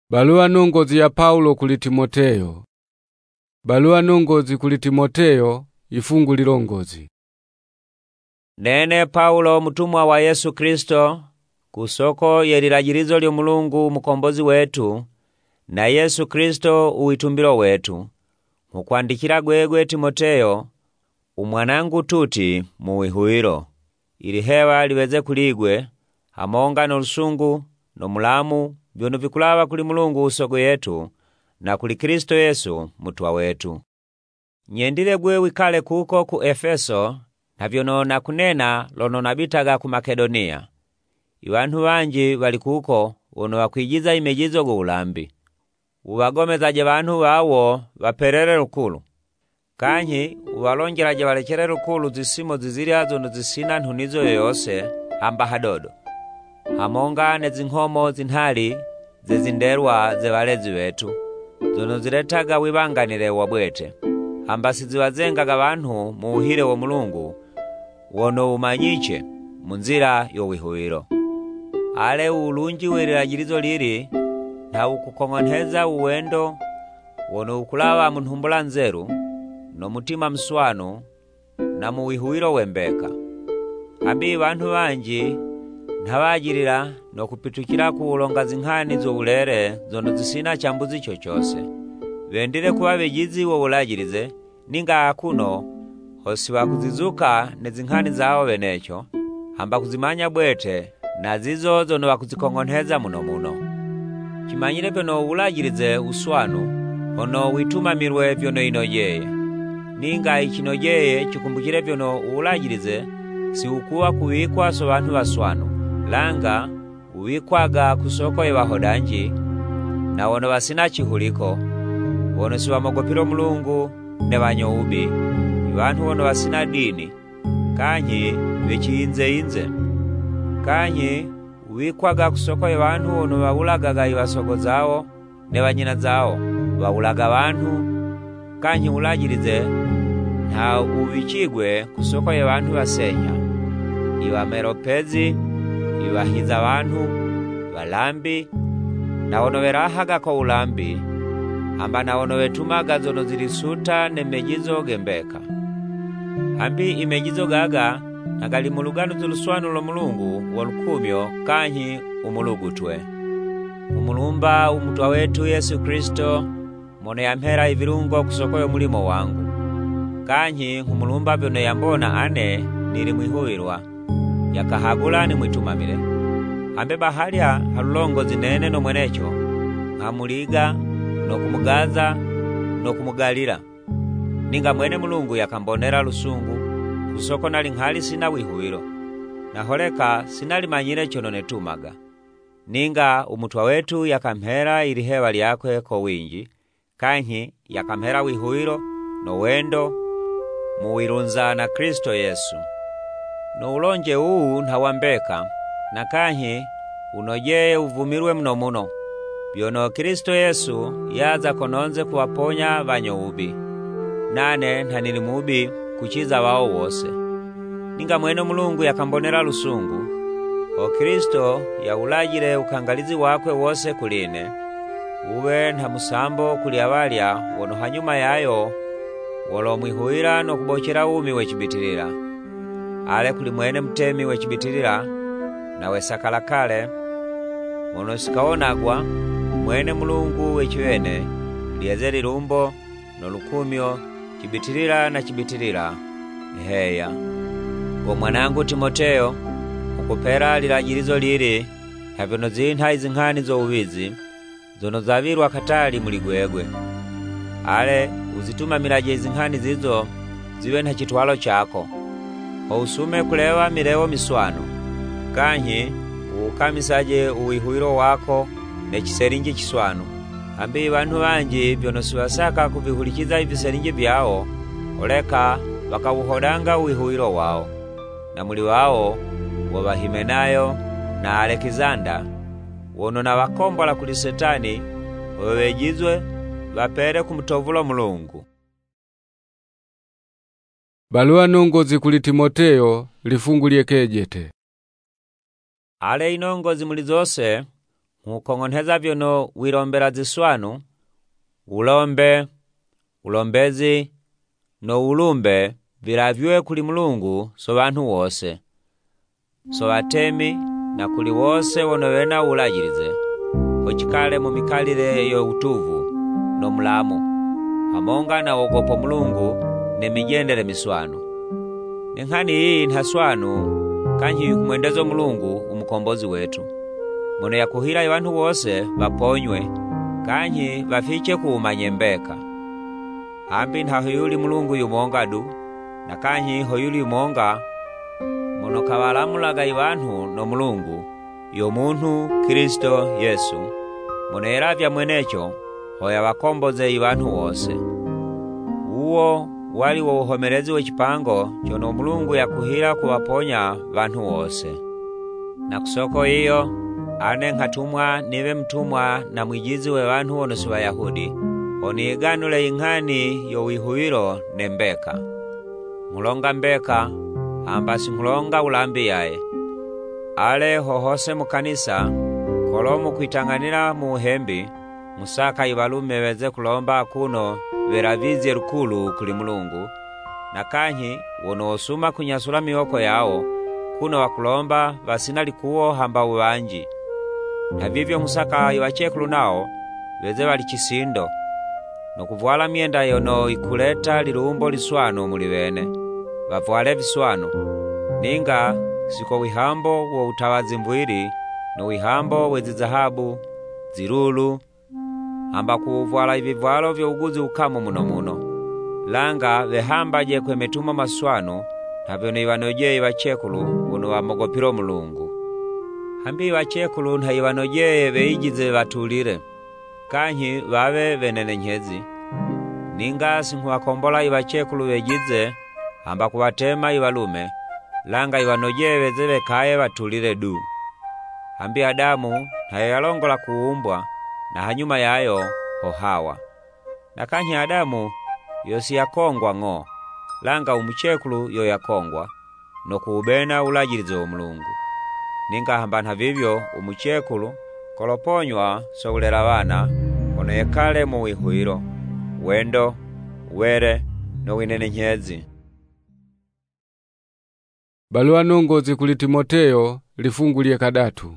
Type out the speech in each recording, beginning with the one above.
Barua nongozi ya Paulo kuli Timoteyo. Barua nongozi kuli Timoteyo, ifungu lilongozi. Nene Paulo mutumwa wa Yesu Kristo, kusoko yelilajilizo lyo Mulungu mukombozi wetu, na Yesu Kristo uitumbilo wetu. Mukwandikila gwegwe Timoteyo, umwanangu tuti muwihuilo, ili hewa liweze kuligwe, hamonga no lusungu, no mulamu, vyono vikulava kuli Mulungu usoko yetu, na kuli Kristo Yesu mutwa wetu. Nyendile gwe wikale kuko ku Efeso, na vyono na kunena lono nabitaga ku Makedonia. Iwantu banji bali kuko wono wakwijiza imejizo go ulambi. Ubagomezaje bantu bawo baperere lukulu. Kanyi ubalongeraje balekere lukulu zisimo zizirya zono zisina ntunizo yoyose hamba hadodo. Hamonga ne zinkomo zinhali zezinderwa ze balezi wetu. Zono ziletaga wibanganire wabwete. Hamba siziwazengaga bantu mu uhire wa Mulungu wono umanyiche munzira yo wihuiro. Ale ulunji welilajilizo lili na ukukong'onheza uwendo wono ukulava munhumbula nzeru no mutima mswanu na mu wihuiro wembeka. Hambi bantu banji ntabagirira no kupitukira kuulonga zinkhani zo ulere zono zisina chambuzi chochose. Bendile kuwa bejizi wo ulajilize ninga akuno hosi wakuzizuka ne zinkhani zao benecho hamba kuzimanya bwete na zizo zono wakuzikong'onheza muno. Chimanyire vyono ulajilize uswanu ono witumamirwe vyono inojeye. Ninga ichinojeye chikumbukire vyono ulajilize si ukuwa kuwikwa so bantu baswanu, langa uwikwaga kusoko yewahodanji na wono basina chihuliko, wono si wamogopilo Mulungu ne banyoubi, ibantu wono basina dini, kanyi bechiinze. Kanyi uwikwaga kusoko yebantu wono bawulagaga ibasoko zao ne banyina zao bawulaga bantu. Kanyi ulajilize nta ubichigwe kusoko yebantu basenya, ibameropezi, ibahiza bantu balambi, na wono berahaga ko ulambi, hamba na wono betumaga zono zilisuta ne mejizo gembeka. Hambi imejizo gaga nagali mulugano zuluswanu lo Mulungu walukumyo kanyi umulugutwe. Umulumba umutwa wetu Yesu Kristo mono yampera ivirungo kusoko yo mulimo wangu. Kanyi umulumba vyono yambona ane nili mwihuirwa, yakahagula ni mwitumamile. Hambe bahalya halulongo zinene no mwenecho, hamuliga no kumugaza no kumugalira. Ninga mwene Mulungu yakambonera lusungu kusoko nali nghali sina wihuiro, na holeka sinali manyire chono netumaga. Ninga umutwa wetu yakamhera ili hewa lyakwe ko winji, kanyi yakamhera wihuiro no wendo muwirunza na Kristo Yesu. No ulonje uu ntawambeka, na kanyi unojeye uvumirwe muno. Byono Kristo Yesu yaza kononze kuwaponya banyoubi. Nane ntanili mubi kuchiza wao wose. Ninga mwene Mulungu yakambonera lusungu, o Kristo yaulajile ukangalizi wakwe wose kuline, uwe nta musambo kuli abalya wono hanyuma yayo wolo mwihuira no kubochera umi wechibitilira. Ale kuli mwene mtemi wechibitilira na wesakalakale wono sikaonagwa mwene Mulungu wechiwene liyezeri lumbo no lukumyo chibitilira na chibitilira. Heya. Kwa mwanangu Timoteyo, ukupera lilajilizo lili, havyono zintha izinkhani zo uwizi, zono zavirwa katali muligwegwe. Ale, uzitumamilaje izinkhani zizo, ziwe nta chitwalo chako. Usume kulewa milewo miswano. Kanyi, ukamisaje uwihuiro wako, ne chiserinji chiswano. Hambi bantu banji vyono siwasaka kuvihulikiza iviserinji vyao, oleka wakawuhodanga uwihuiro wao. Na muli wao wa Himenayo na Alekizanda wono na wakombola kuli Setani wewejizwe bapere kumutovulo Mulungu. Barua nongozi kuli Timoteyo, lifungu lyekejete. Ale inongozi muli zose nkukong'onheza vyono wilombela ziswanu, ulombe, ulombezi, no ulumbe vilavywe kuli Mulungu so bantu wose, so batemi na kuli wose wono wena ulajilize, hochikale mu mikalile yo utuvu no mulamu, hamonga na wogopo Mulungu ne mijendele miswanu. Nenghani hii nhaswanu kanyi kumwendezo Mulungu umukombozi wetu, mono yakuhila iwantu wose baponywe, kanyi bafiche kuumanye mbeka. Hambi nhahoyuli Mulungu yumonga du, na kanyi hoyuli yumonga, mono kawalamulaga iwantu no Mulungu, yo muntu Kristo Yesu, mono yelavya mwenecho, hoya wakomboze iwantu wose. Uwo wali wo uhomelezi w'echipango chono Mulungu yakuhila kuwaponya bantu wose. Na kusoko iyo, ane nkatumwa niwe mtumwa na mwijizi we bantu wono si Bayahudi, oniganule inghani yo wihuwilo ne mbeka. Ngulonga mbeka, hamba sinkulonga ulambi yae. Ale hohose mu kanisa, kolomu kuitang'anila mu uhembi, musaka ibalume weze kulomba kuno veravizye lukulu kuli Mulungu, na kanyi wono osuma kunyasula mioko yao, kuno wakulomba vasina likuwo hamba uwanji. Na vivyo musaka iwachekulu nao, weze wali chisindo, no kuvuala mienda yono ikuleta lilumbo liswanu muli wene, wavuale viswanu, ninga siko wihambo wo utawazi mbwili, no wihambo wezi zahabu, zirulu, hamba kuvuala ivivwalo vya uguzi ukamu muno muno. Langa wehambaje kwemetuma maswanu, na vyono iwanojeye wachekulu wono wamogopilo Mulungu. Hambi wachekulu nha iwanojeye weijize watulile, kanyi wawe wenenenhezi. Ninga sinkuwakombola iwachekulu wejize, hamba kuwatema iwalume, langa iwanojeye weze kaye watulile du. Hambi Adamu nha yalongola kuumbwa, na hanyuma yayo Hawa. Na kanyi Adamu yosi yakongwa ng'o, langa umuchekulu yo yakongwa, no kuubena ulajilize wa Mulungu. Ninga hamba nha vivyo umuchekulu koloponywa so ulela wana, ono yekale mu wihuilo, wendo, were, no winenenhezi. Balua nongozi kuli Timoteyo lifungulie kadatu.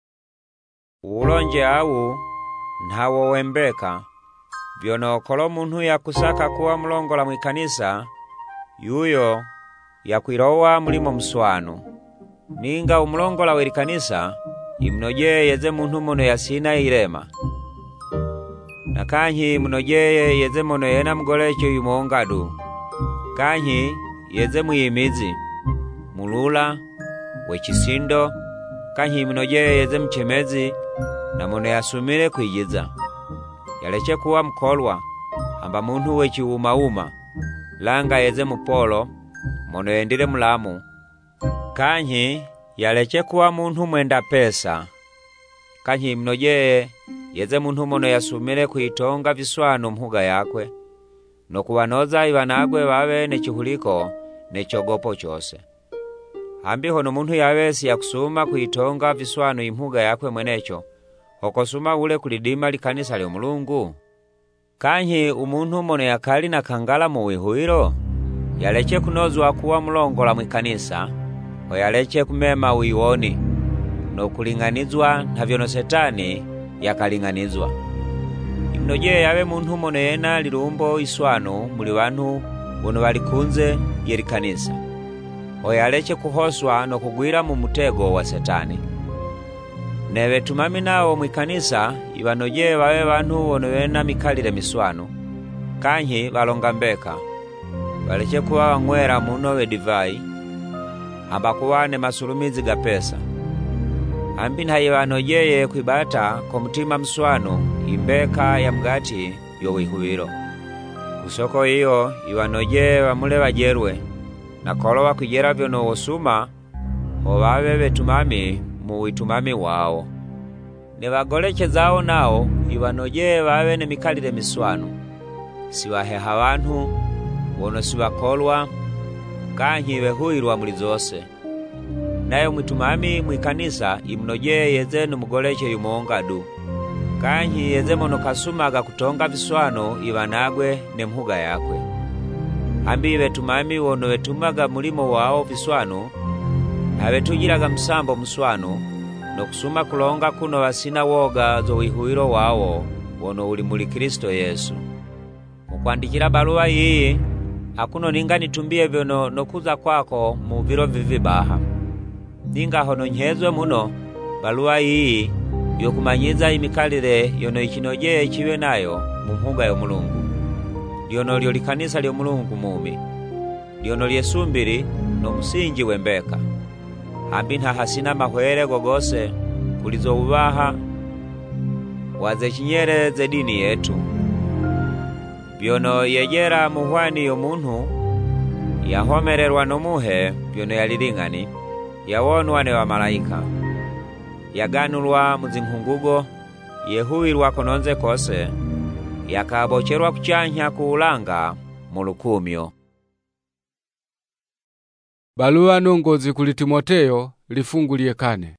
Ulonje awu nhawo wembeka, vyono kolo muntu yakusaka kuwa mulongola mwikanisa, yuyo yakwilowa mulimo mswanu. Ninga umulongola welikanisa, imnojeye yeze muntu mono yasina ilema. Na kanyi mnojeye yeze mono yena mgolecho yumongadu. Kanyi yeze muyimizi, mulula, wechisindo, kanyi mnojeye yeze mchemezi, na mono yasumile kuijiza. Yaleche kuwa mkolwa, hamba muntu wechi uma, langa yeze mupolo, mono yendile mulamu. Kanyi yaleche kuwa muntu mwenda pesa. Kanyi mnojeye yeze muntu mono yasumile kuitonga viswanu mhuga yakwe, no kuwanoza iwanagwe wawe nechihuliko nechogopo chose. Hambi hono muntu yawe si yakusuma kuitonga viswanu imhuga yakwe mwenecho, hokosuma ule kulidima likanisa lyo Mulungu. Kanyi umuntu mono yakali na kangala mu wihuilo, yaleche kunozwa kuwa mulongola mwikanisa, ho yaleche kumema uiwoni, no kuling'anizwa na vyono Setani yakaling'anizwa. Imnojeye yawe muntu mono yena lilumbo iswanu muli wantu wono walikunze yelikanisa, ho yaleche kuhoswa no kugwira mu mutego wa Setani. Newe tumami nao mwikanisa iwanojeye wawe wantu wono wena mikalile miswanu, kanyi walonga mbeka, waleche kuwa wang'wera muno we divai, hamba kuwa ne masulumizi ga pesa. Hambi nha iwanojeye kwibata kwa mutima mswanu imbeka ya mgati yo wihuwilo. Kusoko iyo iwanojeye wamule wajerwe, na kolowa kujera vyono wosuma, ho wawe wetumami mu witumami wao. Ne wagoleche zao nao iwanojeye wawe ne mikalile miswanu, siwaheha wantu wono siwakolwa, kanyi wehuilwa muli zose. nayo mwitumami mwikanisa imunojeye yeze numugoleche yumonga du. Kanyi yeze mono kasumaga kutonga viswano ibanagwe ne mhuga yakwe. Hambi betumami wono betumaga mulimo wao viswano, abetujiraga msambo muswano, no kusuma kulonga kuno basina woga zo wihuiro wao wono uli muli Kristo Yesu. Mukwandikira baluwa iyi akuno ninga nitumbie vyono nokuza kwako mu biro vivibaha. Ninga hono nyezwe muno baluwa iyi yokumanyiza imikalire yono ikinojeye chiwe nayo mu mhuga yo Mulungu. Lyono lyo likanisa lyo Mulungu mumi. Lyono lyesumbiri no musingi wembeka. Hambi nta hasina mahwere gogose kulizo ubaha waze chinyere ze dini yetu. Byono yegera muhwani yo muntu yahomererwa no muhe byono yalilingani yawonwa ne bamalaika yaganulwa muzinkungugo yehuirwa kononze kose yakabocherwa kuchanya kuulanga mu lukumyo. Baluwa nongozi kuli Timoteyo lifungulie kane.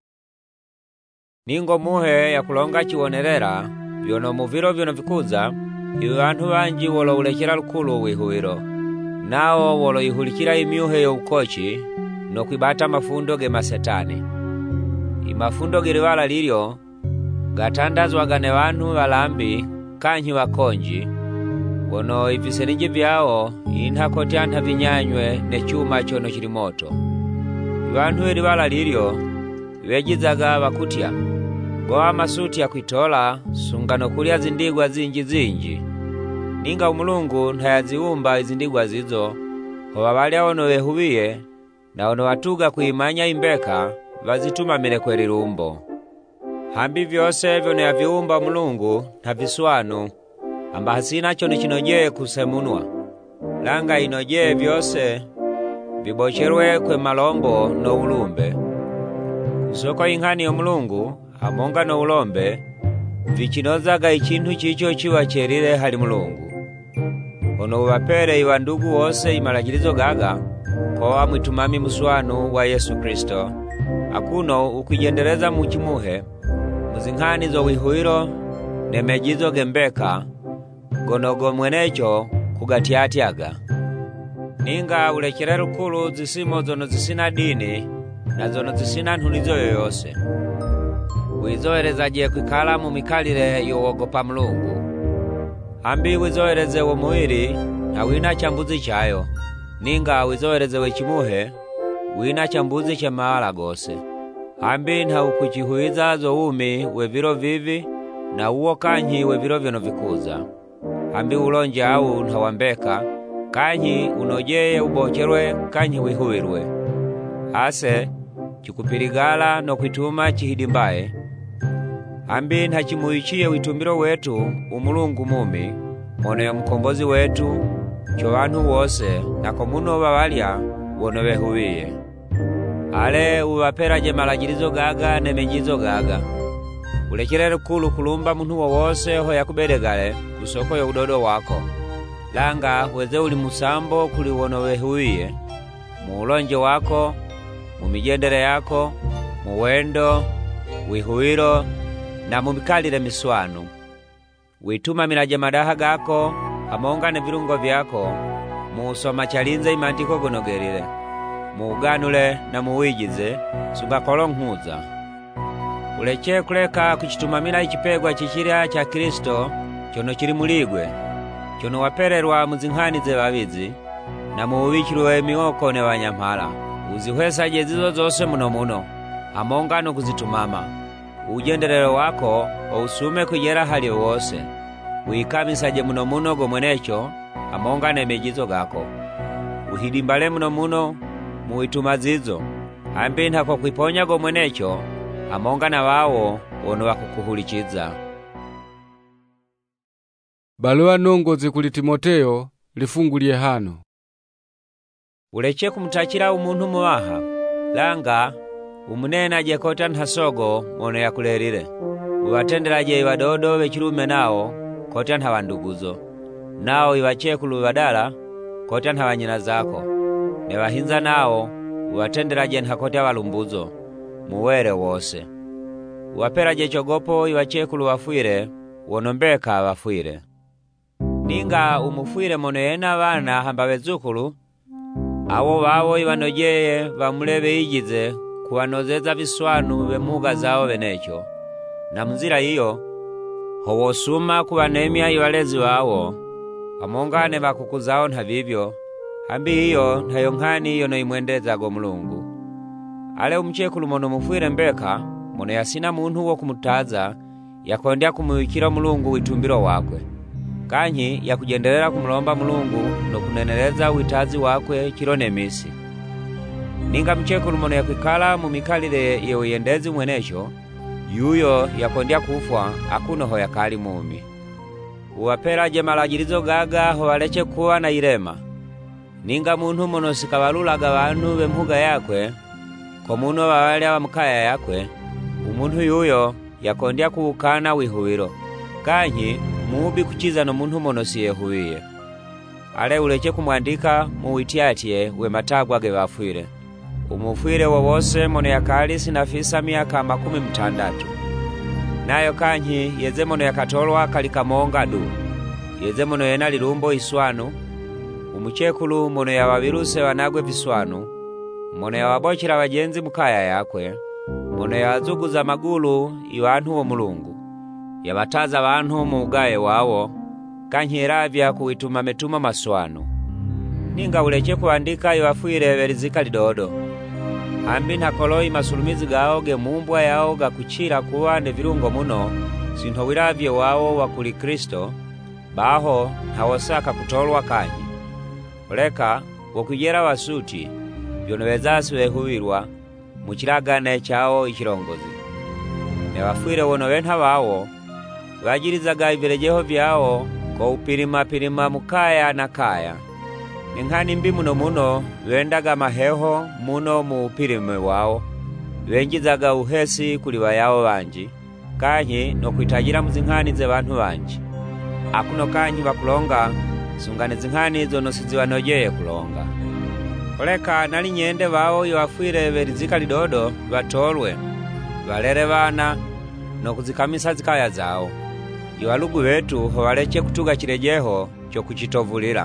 Ningo muhe yakulonga chiwonerera byono muviro byono vikuza iwe bantu banji wolo ulekera lukulu wihuiro. Nao wolo ihulikira imyuhe yo ukochi no kwibata mafundo ge masetani. Imafundo giriwala lilyo gatandazwaga ne bantu balambi kanyi bakonji wono iviselinji vyao inhakoti anta vinyanywe ne chuma chono chili moto. Ibantu iliwala lilyo wejizaga bakutya goa masuti ya kuitola sungano kulia zindigwa zinji. Ninga Mulungu ntayaziumba izindigwa zizo hoba balya ono behubiye na ono watuga kuimanya imbeka vazitumamile kweli lumbo. Hambi vyose vyono yaviumba Mulungu ntaviswanu amba hasina chono chinojeye kusemunwa. Langa inojeye vyose vibocherwe kwe malombo no ulumbe. Kusoko inghani yo Mulungu amonga no ulombe vichinozaga ichintu chicho chiwa cherire hali Mulungu. Ono ubapere iwa ndugu wose imalagilizo gaga kwa mwitumami muswanu wa Yesu Kristo. Akuno ukujendereza muchimuhe muzinghani zo wihuiro nemejizo gembeka gonogo mwenecho kugatiatiaga. Ninga ulekere lukulu zisimo zono zisina dini na zono zisina nhunizo yoyose. Wizoerezaje kwikala mu mikalire yowogopa Mulungu. Hambi wizoereze wo muiri na wina chambuzi chayo. Ninga wizoereze wechimuhe wina chambuzi cha maala gose. Hambi nta ukuchihuiza zo umi weviro vivi na uwo kanyi weviro vyono vikuza. Hambi ulonje au ntawambeka kanyi unojeye ubocherwe kanyi wihuirwe. Ase chikupirigala no kwituma chihidimbaye. Hambi ntachimuichie witumbiro wetu umulungu mumi mono ya mkombozi wetu cho bantu wose na komuno babalya wono behubiye. Ale ubaperaje malagirizo gaga nemejizo gaga. Ulekere lukulu kulumba muntu wose ho yakuberegale kusoko ya udodo wako. Langa weze uli musambo kuli wono behubiye muulonje wako, mumijendere yako, muwendo, wihuiro na mumikalire miswanu. Wituma milaje madaha gako amonga ne virungo vyako muusoma chalinze imantiko gonogerire. Muuganule na muwijize sugakolo nkhuza. Uleche kuleka kuchitumamila ichipegwa chichirya cha Kristo chono chili muligwe chono wapererwa muzinghani ze babizi na muubikirwe mioko ne banyampala. Uzihwesa jezizo zose muno amonga no kuzitumama. Ujenderero wako usume kujera hali wose. Uikamisaje muno go mwenecho amonga nemejizo gako. Uhidimbale muno muitumazizo. Hambi ntako kwiponya go mwenecho amonga na wawo wono wakukuhulichiza. Baluwa nongozi kuli Timoteyo lifungulie hano. Uleche kumutachira umuntu muwaha. Langa umunena jekota nhasogo mono yakulerire. Uwatendelaje iwadodo bechirume nao kota nhawanduguzo. Nao iwachekulu badala kota nhawanyina zako. Newahinza nao uwatendelaje ntakotya walumbuzo muwere wose. Uwapelaje chogopo iwachekulu wafwile wonombeka wafwile. Ninga umufwile mono yena wana hamba wezukulu, awo wawo iwanojeye wamulebe ijize kuwanozeza viswanu bemuga zao benecho. Na mzira iyo, howosuma kuwanemya iwalezi wawo, amongane bakukuzao nha vivyo, hambi iyo nhayo nkhani yono imwendezago Mulungu. Ale umchekulu mono mufwile mbeka, mono yasina muntu wo kumutaza, yakondya kumuwikira Mulungu witumbiro wakwe. Kanyi yakujendelela kumulomba Mulungu no kuneneleza witazi wakwe chilone misi. Ninga mchekulu mono yakwikala mumikalile ye uyendezi mwenecho, yuyo yakondya kufwa akunoho yakali mumi. Uwapelaje malagilizo gaga howaleche kuwa na ilema. Ninga muntu mono sikawalulaga bantu bemhuga yakwe, ko muno wawalya wa mkaya yakwe, umuntu yuyo yakondya kuukana wihuwilo. Kanyi mubi kuchiza no muntu mono siyehuwiye. Ale uleche kumwandika muwitiatye we matagwa ge bafwile. Umufwile wowose mono yakali sinafisa miaka 60. Nayo kanyi yeze mono yakatolwa kalikamonga du. Yeze mono yena lilumbo iswanu. Umuchekulu mono yawawiruse wanagwe viswanu. Mono yawabochila wajenzi mukaya yakwe. Mono yawazuguza magulu iwantu wo Mulungu. Yabataza bantu mu ugaye wawo, kanyi iravya kuwituma metuma maswanu. Ninga uleche kuandika iwafwile belizika lidodo. Hambi ntakoloi masulumizi gao ge mumbwa yao gakuchira kuwa ne virungo muno, sinto wiravye wawo wakuli Kristo, baho hawosaka kutolwa kanyi. Oleka, wakujera wasuti, yonowezasi wehuwirwa, muchilagane chao ichirongozi. Ne wafwile wono wenha wawo, wajirizaga ibilejeho vyao ko upilima mukaya na kaya. Ninghani mbi muno wendaga maheho muno mu upilime wao, wenjizaga uhesi kuliwa yao wanji, kanyi no kuitajira muzinghani ze bantu wanji. Akuno kanyi bakulonga, sungane zinghani zono siziwanojeye kulonga. Oleka nali nyende wao iwafwile belizika lidodo batolwe, walere bana no kuzikamisa zikaya zao. Iwalugu wetu howaleche kutuga chilejeho cho kuchitovulila.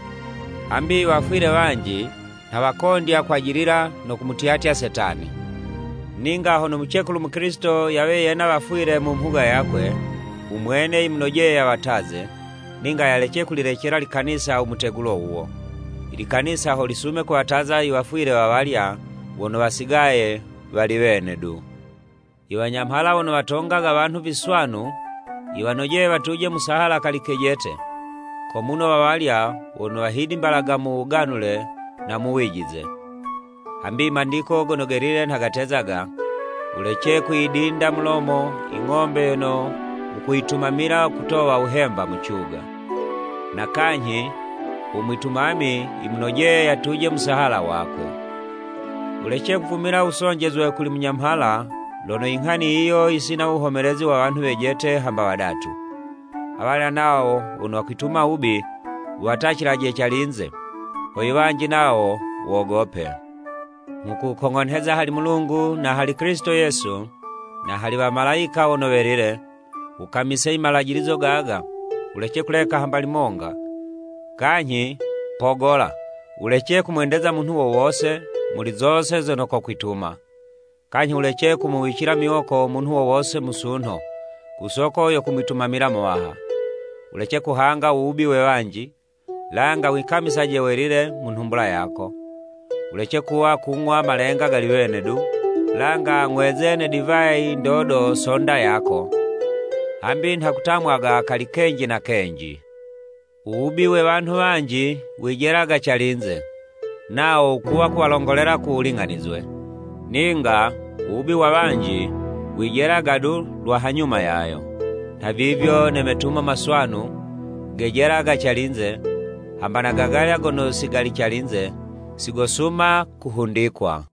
Hambi wafwile wanji na wakondya kwajilila no kumutiatia Setani. Ninga hono mchekulu mkristo yawe yena wafwile mumhuga yakwe, umwene imnojeye ya wataze, ninga yaleche kulilechela likanisa umutegulo uwo. Ili kanisa holisume kuwataza iwafwile wawalya, wono wasigaye waliwene du. Iwanyamhala wono watongaga bantu viswanu, iwanojeye watuje musahala kalikejete. Komuno wawalya wono wahidi mbalaga muuganule na muwijize. Hambi mandiko gonogerile ntagatezaga, uleche kuidinda mulomo ing'ombe yono ukuitumamila kutowa uhemba mchuga. Na kanyi umwitumami imnojeye yatuje musahala wakwe. Uleche kuvumila usonjezwe kuli mnyamhala, lono inghani iyo isina uhomelezi wa wantu wejete hamba wadatu. Awala nao unokwituma ubi, uwatachilaje chalinze, hoiwanji nao wogope. Mukukong'onheza hali Mulungu na hali Kristo Yesu, na hali wa malaika wonovelile, ukamise imalajilizo gaga, uleche kuleka hamba limonga. Kanyi, pogola, uleche kumwendeza muntu wowose, muli zose zonoko kwituma. Kanyi uleche kumuwikira mioko muntu wowose musunho, kusoko yo kumwitumamila mwaha. Uleche kuhanga uubi wewanji, langa wikamisaje welile munhumbula yako. Uleche kuwa kung'wa malenga galiwene du, langa ng'wezene divai ndodo sonda yako. Hambi ntakutamwaga kalikenji na kenji. Uubi we bantu banji wijeraga chalinze, nao kuwa kuwalongolera kuuling'anizwe. Ninga uubi wa banji wijeraga du lwa hanyuma yayo. Tavivyo nemetuma maswanu gejeraga chalinze, hambana gagalya gono sigali chalinze, sigosuma kuhundikwa.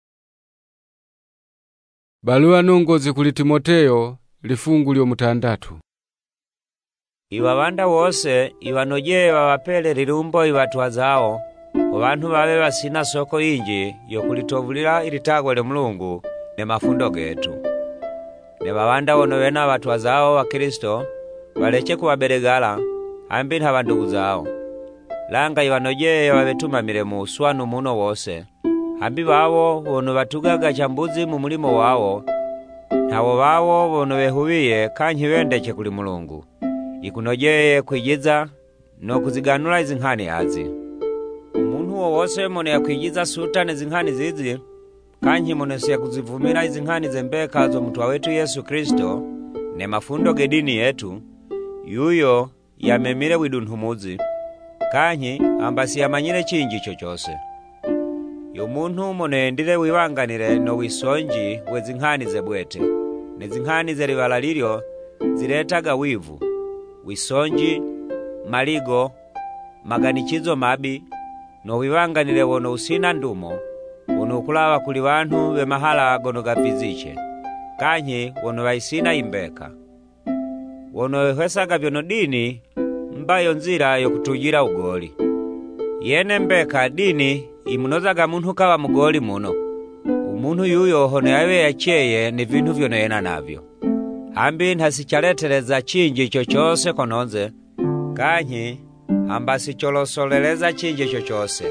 Balua nungozi kuli Timoteyo lifungu lyo 6. Iwawanda wose iwanojeye wawapele lilumbo iwatuwa zao, Abantu babe basina soko yinji yokulitovulila ilitagwa lya Mulungu ne mafundo getu. Ne babanda wono bena batwa zao wa Kristo baleke kubaberegala ambi nta bandugu zao. Langa ibanojeye babetumamire mu uswanu muno wose. Ambi bawo wono batugaga chambuzi mu mulimo wawo. Ntawo bawo wono behubiye kanyi bendeke kuli Mulungu. Ikunojeye kwigiza no kuziganula izinkhani azi. Umuntu wose mono yakwigiza sutane zinkhani zizi kanyi mono siya kuzivumira izinkhani zembeka zo mutwa wetu Yesu Kristo ne mafundo gedini yetu yuyo yamemire widunhumuzi kanyi ambasi yamanyire chinji chochose. Yo muntu mono yendile wibanganire no wisonji wezinkhani zebwete ne zinkhani zeribala lilyo ziretaga wivu, wisonji, maligo, maganichizo mabi, no wibanganire wono usina ndumo, wono ukulawa kuli bantu be mahala gono gafiziche, kanyi wono baisina imbeka. Wono wesaga vyono dini, mbayo nzira yokutujira ugoli. Yene mbeka dini imunozaga muntu kawa mugoli muno. Umuntu yuyo hono yawe yacheye ni vintu vyono yena navyo. Ambi ntasichaleteleza chinji chochose kononze, kanyi ambasi cholosoleleza chinji chochose.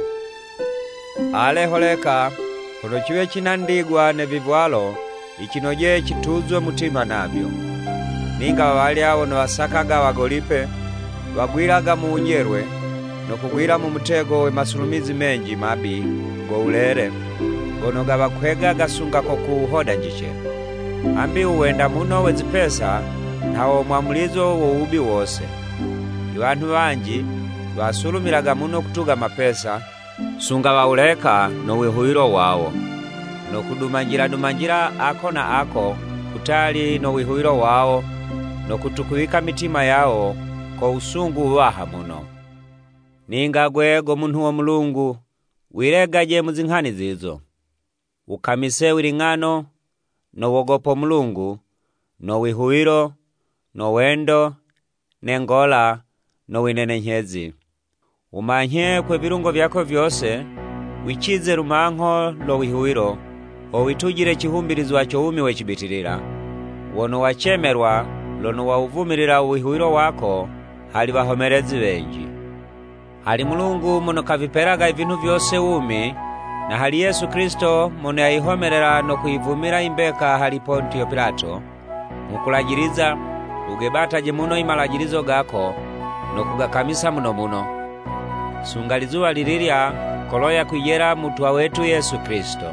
Ale holeka, hono chiwe chinandigwa ne vivwalo, ichinoje chituzwe mutima navyo. Ninga wawalia wono wasakaga wagolipe, wagwiraga muunjerwe, no kugwira mu mutego we masulumizi menji mabi, go ulere, gono gabakwega gasunga kuhoda njiche. Ambi uwenda muno wezipesa, ntawo mwamulizo wo ubi wose. Iwantu banji, basulumiraga muno kutuga mapesa, sunga wauleka no wihuiro wawo. No kudumanjira ako na ako, kutali no wihuiro wawo, no kutukubika mitima yao, ko usungu waha muno. Ninga gwego muntu wa Mulungu, wiregaje muzinkhani zizo. Ukamise wiringano, no wogopo Mulungu, no wihuiro, no wendo, nengola, no winenenhezi. Umanye kwe virungo vyako vyose, wichize rumanko lo wihuiro, o witujire chihumbirizwa choumi wechibitirira. Wono wachemerwa, lono wauvumirira wihuiro wako, hali bahomerezi benji. Hali Mulungu mono kaviperaga ibintu vyose umi, na hali Yesu Kristo mono yayihomerera no kuivumira imbeka hali Pontio Pilato, mukulagiriza, ugebataje muno imalagirizo gako, no kugakamisa muno. Sungalizuwa liliria, koloya kuyera mutwa wetu Yesu Kristo.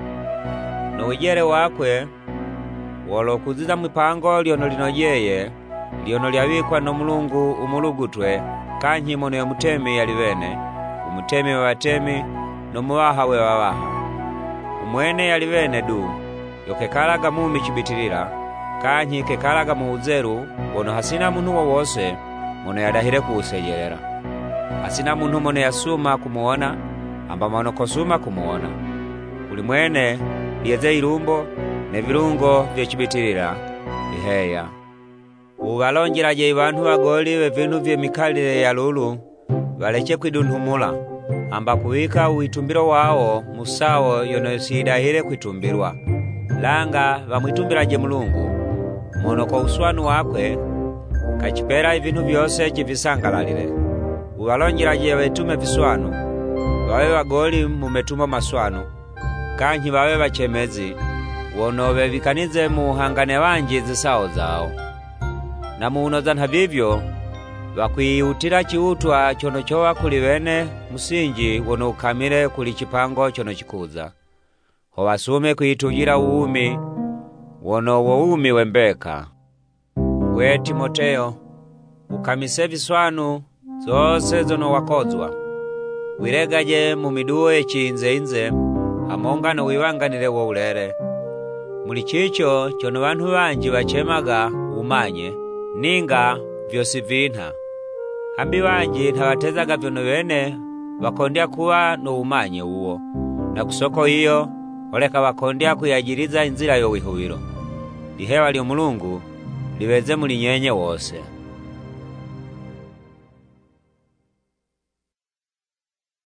No wijere wakwe, wolo kuziza mwipango liono linojeye, liono liawikwa no Mulungu umulugutwe, kanyi mono ya mutemi yalivene, umutemi wa watemi, no muwaha we wawaha. Umwene yalivene du, yokekalaga mumi chibitirira, kanyi kekalaga muuzeru, wono hasina muntu wose, mono yadahire kuusejerera. Hasina muntu mono yasuma kumuona, amba mono kosuma kumuona. Ulimwene, liyeze irumbo, ne virungo vyechibitirira, liheya. Ubalonjiraje ibantu bagoli we vintu vye mikalile ya lulu, baleke kwidunhumula, amba kuwika uitumbiro wao musawo yono sidahire kwitumbirwa. Langa bamwitumbiraje Mulungu, mono kwa uswanu wakwe, kachipera ibintu byose chivisangalalile. Ubalonjiraje wetume viswanu, bawe bagoli mumetuma maswanu, kanyi bawe bachemezi, wono bebikanize muhangane banji zisawo zao. Na muunoza nhavivyo, bakwiyutira chiutwa chono chowa kuli wene musinji wono ukamire kuli chipango chono chikuza. Ho basume kuyitujira uumi, wono uumi wembeka. We Timoteo, ukamise viswanu zose zono wakozwa. Wiregaje mumiduwe chinze amonga no wiwanganire wo ulere. Muli chicho chono bantu banji bachemaga umanye, ninga vyosi vinha. Hambi banji ntabatezaga vyono bene bakondya kuwa no umanye uwo. Na kusoko hiyo, oleka bakondya kuyajiriza inzira yo wihuwiro. Lihewa lyo Mulungu liweze muli nyenye wose.